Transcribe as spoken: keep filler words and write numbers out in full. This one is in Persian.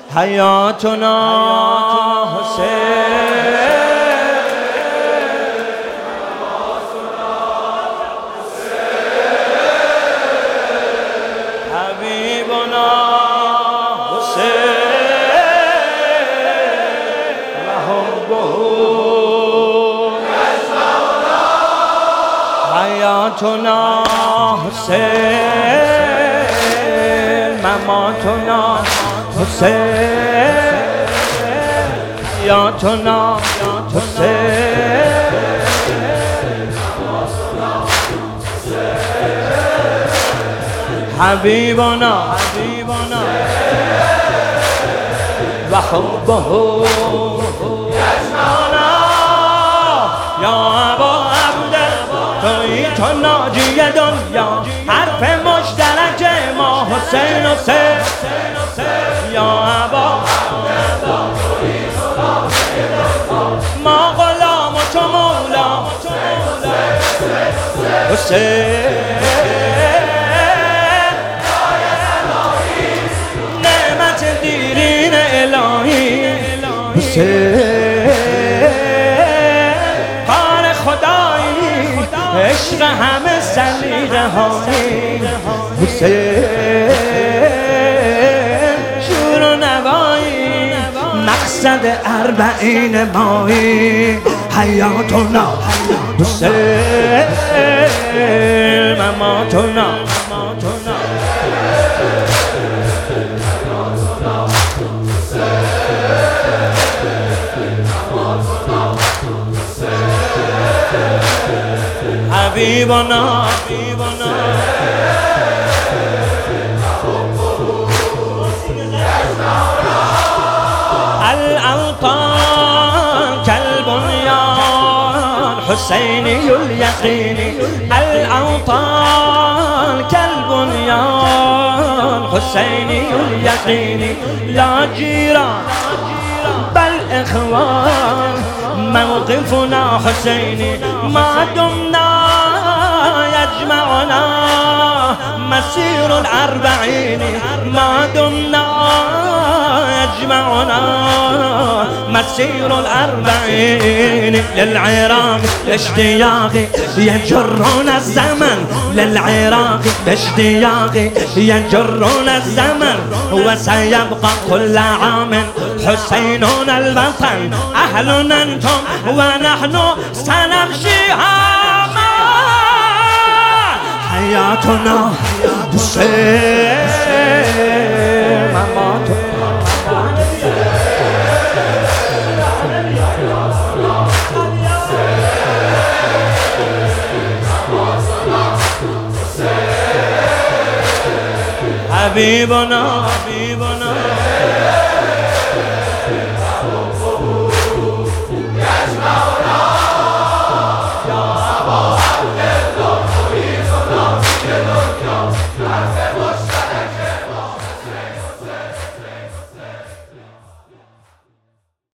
حیاتنا حسین حبیبنا حسین و حبه حیاتنا حسین مماتنا حسین حیاتنا حسین حبیبنا حبیبنا و حبه یجمعنا یا ابا تویی تو ناجی دنیا حرف مشترک ما حسین حسین یا ابا ما غلام و تو مولا حسین نعمت دیرین الهی حسین کار خدایی عشق همه سلیقه هایی حسین شور و نوایی مقصد اربعین مایی حیاتنا حسین مماتنا حبیبنا حبیبنا الأوطان كالبنيان حسيني اليقين الأوطان كالبنيان حسيني اليقين لا جيران بل إخوان موقفنا حسيني ما دمنا يجمعنا مسير الأربعين ما دمنا يجمعنا مسير الأربعين للعراق اشتياق يجرون الزمن للعراق اشتياق يجرون الزمن وسيبقى كل عام حسيننا الوطن أهلنا أنتم ونحن سنمشيها حياتنا حسين مماتنا حبيبنا حبيبنا